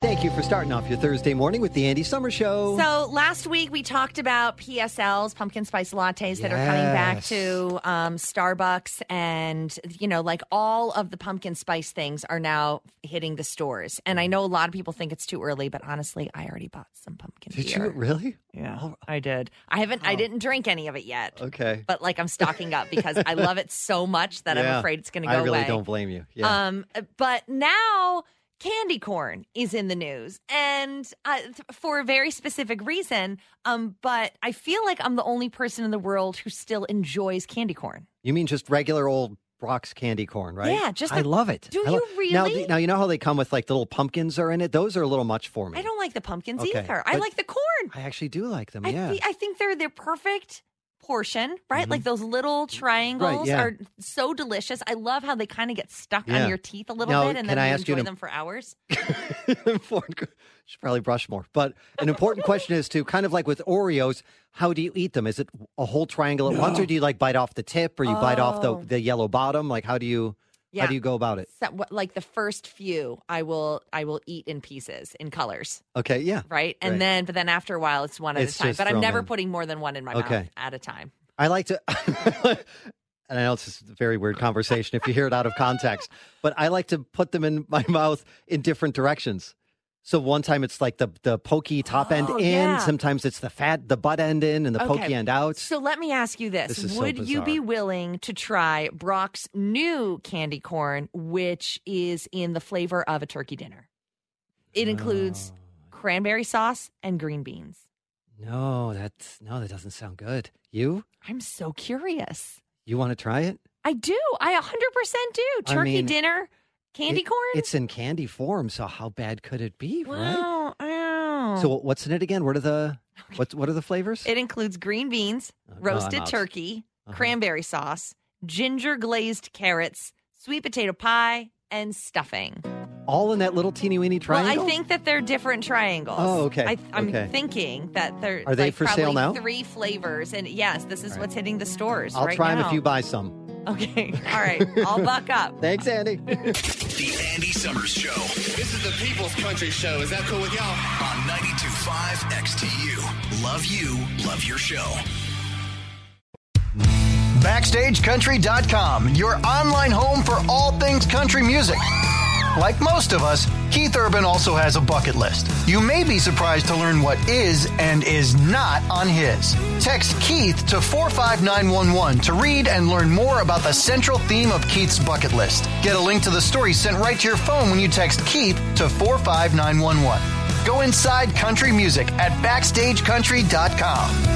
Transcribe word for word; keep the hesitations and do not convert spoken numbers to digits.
Thank you for starting off your Thursday morning with the Andy Summer Show. So last week we talked about P S Ls, pumpkin spice lattes, that Yes. are coming back to um, Starbucks. And, you know, like all of the pumpkin spice things are now hitting the stores. And I know a lot of people think it's too early, but honestly, I already bought some pumpkin Did beer. you really? Yeah, Oh. I did. I haven't, I didn't drink any of it yet. Okay. But like I'm stocking up because I love it so much that I'm Yeah. afraid it's going to go I really away. don't blame you. Yeah. Um, but now candy corn is in the news, and uh, th- for a very specific reason. Um, but I feel like I'm the only person in the world who still enjoys candy corn. You mean just regular old Brock's candy corn, right? Yeah, just I the- love it. Do I you lo- Now, really? the- now, you know how they come with like the little pumpkins are in it? Those are a little much for me. I don't like the pumpkins Okay, either. I but- like the corn. I actually do like them, I, yeah. thi- I think they're their perfect portion, right? Like those little triangles yeah. are so delicious. I love how they kind of get stuck Yeah. on your teeth a little Now, bit, and can then I you ask you enjoy to- them for hours. Important- Should probably brush more. But an important question is to kind of like with Oreos, how do you eat them? Is it a whole triangle at once, or do you like bite off the tip, or you bite off the, Oh. the yellow bottom? Like how do you Yeah. how do you go about it? So, what- like the first few, I will I will eat in pieces in colors. Okay, yeah. Right. And Right. then, but then after a while, it's one at It's a time. just But I'm thrown never in. putting more than one in my mouth Okay. at a time. I like to, and I know it's just a very weird conversation if you hear it out of context, but I like to put them in my mouth in different directions. So one time it's like the the pokey top end Oh, in, yeah. sometimes it's the fat, the butt end in, and the Okay. pokey end out. So let me ask you this. This is so Would you be bizarre. willing to try Brock's new candy corn, which is in the flavor of a turkey dinner? It includes Oh. cranberry sauce and green beans. No, that's no, that doesn't sound good. You? I'm so curious. You want to try it? I do. I one hundred percent do. I Turkey mean, dinner, candy It- corn? It's in candy form, so how bad could it be, right? Wow. Wow. So what's in it again? What are the what's what are the flavors? It includes green beans, Oh, no, roasted I'm out. turkey, Uh-huh. cranberry sauce, ginger glazed carrots, sweet potato pie, and stuffing. All in that little teeny weeny triangle? Well, I think that they're different triangles. Oh, okay. I, I'm Okay. thinking that they're Are they like for sale probably now? Three flavors, and yes, this is All right. what's hitting the stores I'll right try now. them if you buy some. Okay, all right, I'll buck up. Thanks, Andy. The Andy Summers Show This is the People's Country Show. Is that cool with y'all? on ninety-two point five X T U. Love you, love your show. Backstage Country dot com, your online home for all things country music. Like most of us, Keith Urban also has a bucket list. You may be surprised to learn what is and is not on his. Text Keith to four five nine one one to read and learn more about the central theme of Keith's bucket list. Get a link to the story sent right to your phone when you text Keith to four five nine one one. Go inside country music at backstage country dot com.